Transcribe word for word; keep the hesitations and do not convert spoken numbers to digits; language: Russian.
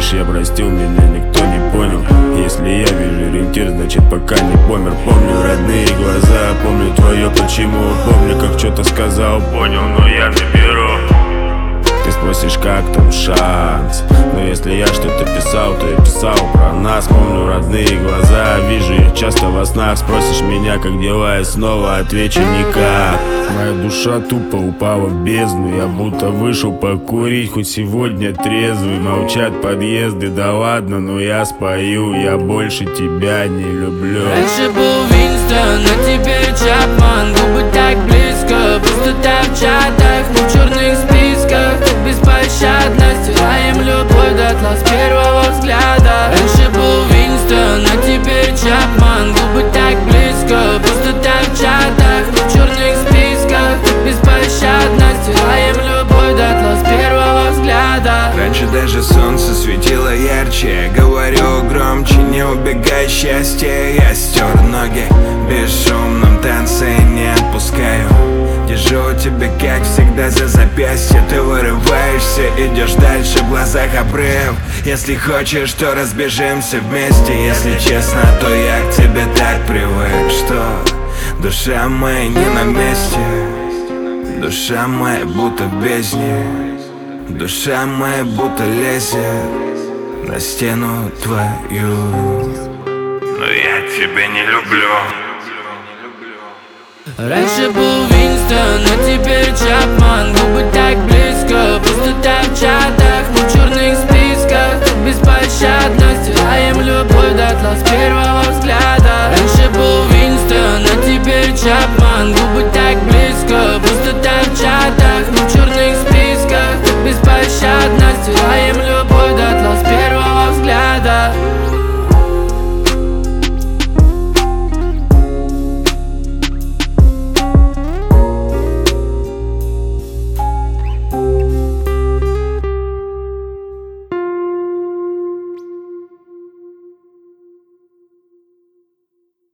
думаешь, я простил, меня никто не понял? Если я вижу ориентир, значит пока не помер. Помню родные глаза, помню твое почему. Помню, как что-то сказал, понял, но я наберу. Ты спросишь, как там шанс? Но если я что-то писал, то я писал про нас. Помню родные глаза, вижу их часто во снах. Спросишь меня, как дела, я снова отвечу никак. Моя душа тупо упала в бездну. Я будто вышел покурить, хоть сегодня трезвый. Молчат подъезды, да ладно, но я спою. Я больше тебя не люблю. Раньше был Винстон, а теперь Чапман. Губы так близко, пустота в чатах, мы в черных списках. Беспощадно стираем любовь дотла с первого взгляда. Раньше был Винстон, а теперь Чапман. Губы так близко, пустота в чатах, мы в черных списках. Беспощадно стираем любовь дотла с первого взгляда. Раньше даже солнце светило ярче. Говорю громче, не убегай счастье. Я стер ноги в бесшумном танце, не отпускаю. Держу тебя, как всегда, за запястье. Ты вырываешься, идешь дальше, в глазах обрыв. Если хочешь, то разбежимся вместе. Если честно, то я к тебе так привык, что душа моя не на месте. Душа моя будто в бездне. Душа моя будто лезет на стену твою. Но я тебя не люблю. Раньше был Винстон, а теперь Чапман. Губы так близко, пустота в чатах, мы в черных списках. Беспощадно стираем любовь дотла с первого взгляда. Раньше был Винстон, а теперь Чапман. Губы так близко, пустота в чатах, мы в черных списках. Беспощадно стираем